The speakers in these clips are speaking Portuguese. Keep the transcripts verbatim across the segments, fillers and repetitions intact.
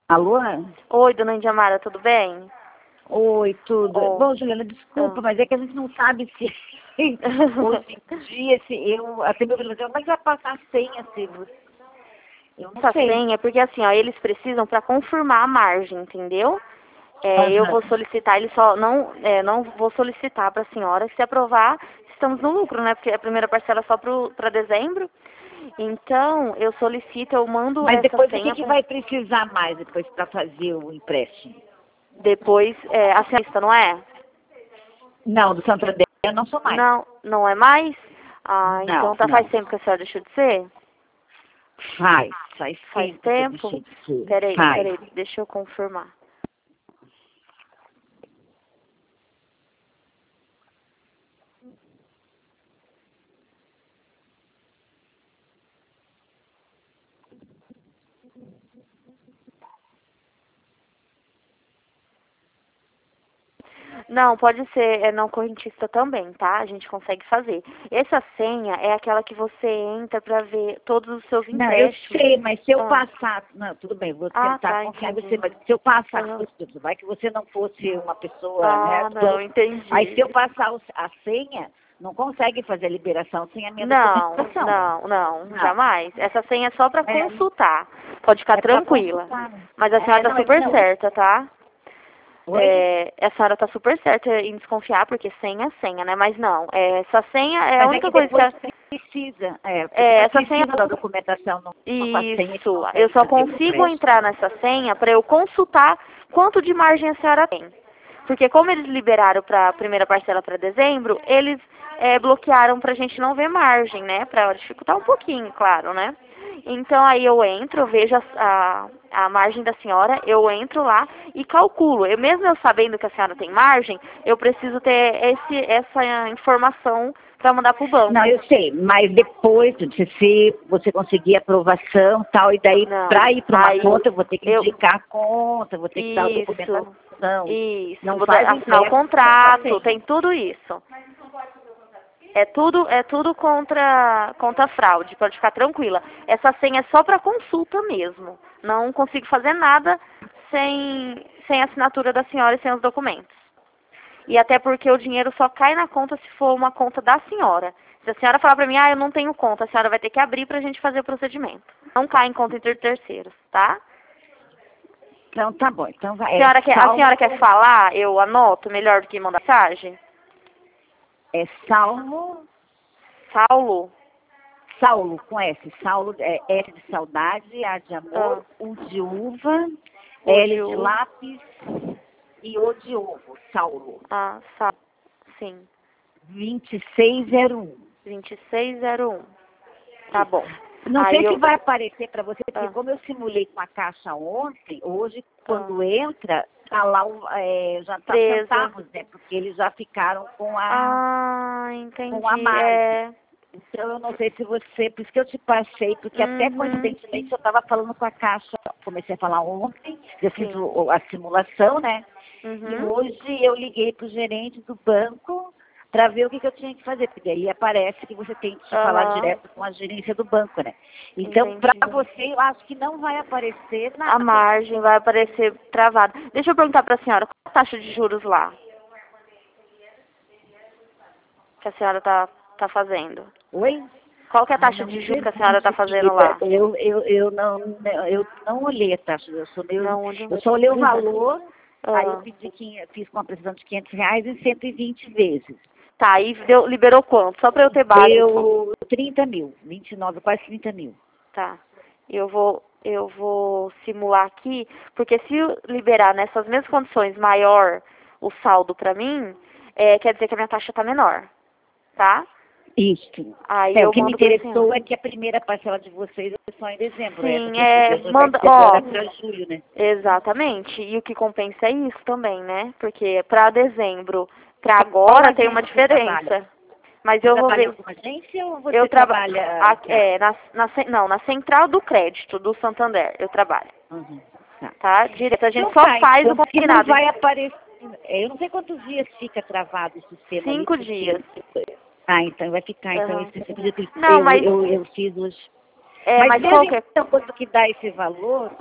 Alô? Oi, dona Indiamara, tudo bem? Oi, tudo. Oh. Bom, Juliana, desculpa, Ah. mas é que a gente não sabe se hoje em dia, se eu, até meu filho falou, mas vai passar a senha, se você... Eu não Essa sei. senha é porque assim, ó, eles precisam para confirmar a margem, entendeu? É, eu Aham. vou solicitar, ele só não, é, não vou solicitar para a senhora, se aprovar, estamos no lucro, né? Porque a primeira parcela é só para dezembro. Então, eu solicito, eu mando Mas essa depois o que, senha que pra... vai precisar mais depois para fazer o empréstimo? Depois, é, a senhora, não é? Não, do Santander eu não sou mais. Não, não é mais? Ah, Não, então tá, faz não. tempo que a senhora deixou de ser? Faz, faz Faz tempo que eu tempo? deixei de ser. Peraí, Faz. peraí, deixa eu confirmar. Não, pode ser é, não correntista também, tá? A gente consegue fazer. Essa senha é aquela que você entra pra ver todos os seus Não, eu empréstimos. sei, mas se eu Ah, passar, não, tudo bem, vou ah tentar tá, confiar em entendi. você, mas se eu passar, Aham. vai que você não fosse uma pessoa, né, Ah, toda... não, Aí se entendi. eu passar o- a senha, não consegue fazer a liberação sem a minha Não, documentação. não, não, Não, jamais. Essa senha é só pra é, consultar. Pode ficar é para tranquila. consultar. Né? Mas a É, senhora tá não, super não, certa, tá? oi? É, a senhora tá super certa em desconfiar, porque senha é senha, né? Mas não, é, essa senha é a Mas é única que coisa que depois a, precisa, é, porque é, depois essa senha. precisa da documentação, não, não faz senha que Isso, eu consegue só fazer o consigo empréstimo. entrar nessa senha para eu consultar quanto de margem a senhora tem. Porque como eles liberaram para a primeira parcela para dezembro, eles é, bloquearam para a gente não ver margem, né? Para dificultar um pouquinho, claro, né? Então aí eu entro, eu vejo a, a, a margem da senhora, eu entro lá e calculo. Eu, mesmo eu sabendo que a senhora tem margem, eu preciso ter esse, essa informação para mandar para o Não, banco. eu sei, mas depois, se se você conseguir aprovação e tal, e daí Não. para ir para uma Aí conta, eu vou ter que eu indicar a conta, vou ter que dar a Isso, documentação. isso. Não Vou dar- faz assinar o empréstimo sem a contrato, senha. tem tudo isso. É tudo, é tudo contra, contra fraude, pode ficar tranquila. Essa senha é só para consulta mesmo. Não consigo fazer nada sem, sem a assinatura da senhora e sem os documentos. E até porque o dinheiro só cai na conta se for uma conta da senhora. Se a senhora falar para mim, ah, eu não tenho conta, a senhora vai ter que abrir para a gente fazer o procedimento. Não cai em conta entre terceiros, tá? Então tá bom, então A vai. É senhora quer, a salvo, senhora quer falar? Eu anoto melhor do que mandar mensagem? é salvo, Saulo? Saulo com S, Saulo é S de saudade, A de Ah, amor, U de uva, o L de de U. lápis e O de ovo, Saulo, Ah, Saulo. Sim. vinte e seis zero um. vinte e seis zero um. Tá bom. Não Aí sei se eu. vai aparecer para você, porque Ah, como eu simulei com a caixa ontem, hoje, ah. quando entra, tá lá, o- é, já tá Presa. centavos, né? Porque eles já ficaram com a, Ah, com a entendi. margem. É. Então, eu não sei se você, por isso que eu te passei, porque até Uhum. coincidentemente eu estava falando com a caixa, comecei a falar ontem, eu fiz Sim. o- a simulação, né? E Uhum. hoje eu liguei para o gerente do banco para ver o que, que eu tinha que fazer, porque aí aparece que você tem que falar Aham. direto com a gerência do banco, né? Então, para Entendi. você, eu acho que não vai aparecer A nada. margem vai aparecer travada. Deixa eu perguntar para a senhora, qual é a taxa de juros lá que a senhora tá, tá fazendo? Oi? Qual que é a Ai, taxa não me de juros que a senhora pergunte, tá fazendo querida. lá? Eu, eu, eu, não, eu não olhei a taxa, eu, sou meio, Não, onde... eu só olhei o valor, aí eu Ah. pedi, quin- fiz com a prestação de quinhentos reais em cento e vinte vezes. Tá, aí deu, liberou quanto? Só para eu ter base aqui. Deu trinta mil, vinte e nove, quase trinta mil. Tá. Eu vou, eu vou simular aqui, porque se eu liberar nessas mesmas condições maior o saldo para mim, é, quer dizer que a minha taxa tá menor, tá? Isso. Aí É, o eu que me mando pra interessou senhora. é que a primeira parcela de vocês é só em dezembro, né? Sim, Porque é, eu já vai manda, ser ó, agora para julho, né? exatamente. E o que compensa é isso também, né? Porque para dezembro, para Qual agora tem uma agência você trabalha? diferença. Mas Você eu vou trabalha em ver. alguma agência ou Eu você trabalho, trabalha... é, na, na, cen- não, na central do crédito do Santander, eu trabalho, Uhum, tá. tá? Direto, a gente Então só tá, faz o então porque não combinado. vai aparecer. é, Eu não sei quantos dias fica travado o sistema ali, Cinco porque. dias. Ah, então vai ficar, então Aham. esse esse dia que Não, eu, mas, eu, eu fiz hoje. é, Mas mas veja qual que é? então quanto que dá esse valor,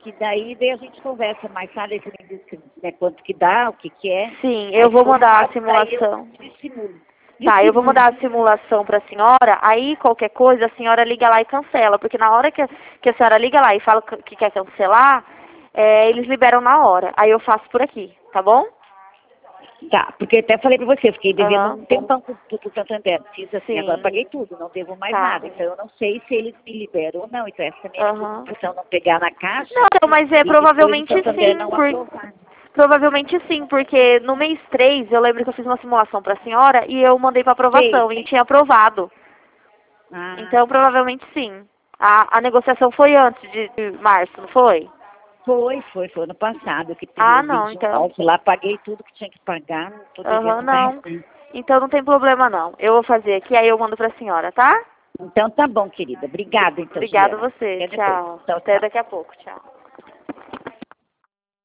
que daí, daí a gente conversa mais tarde, você me diz que, né, quanto que dá, o que que é. Sim, eu Aí, vou como mandar a faz, daí simulação. eu dissimulo. Tá, eu vou Dissimulo. mandar a simulação para a senhora, aí qualquer coisa a senhora liga lá e cancela, porque na hora que a, que a senhora liga lá e fala que que quer cancelar, é, eles liberam na hora. Aí eu faço por aqui, tá bom? Tá, porque até falei pra você, fiquei devendo Aham. um tempão com tudo do Santander. Fiz assim, Sim. agora paguei tudo, não devo mais Tá. nada. Então eu não sei se eles me liberam ou não. Então essa é a minha Aham. preocupação, não pegar na caixa Não, mas é e depois o provavelmente Santander sim, não por... aprovar. provavelmente sim, porque no mês três eu lembro que eu fiz uma simulação para a senhora e eu mandei para aprovação Sei. e tinha aprovado. Ah, Então provavelmente sim. A, a negociação foi antes de, de março, não foi? foi, foi, foi ano passado que teve Ah, o não, vinte e um então. nove lá, paguei tudo que tinha que pagar, não tô Aham, devendo mais não. nada. Então não tem problema não. Eu vou fazer aqui, aí eu mando pra senhora, tá? Então tá bom, querida. Obrigada, então, Obrigada a Juliana. você. Até depois. Tchau. Tchau, Até tchau. daqui a pouco. Tchau.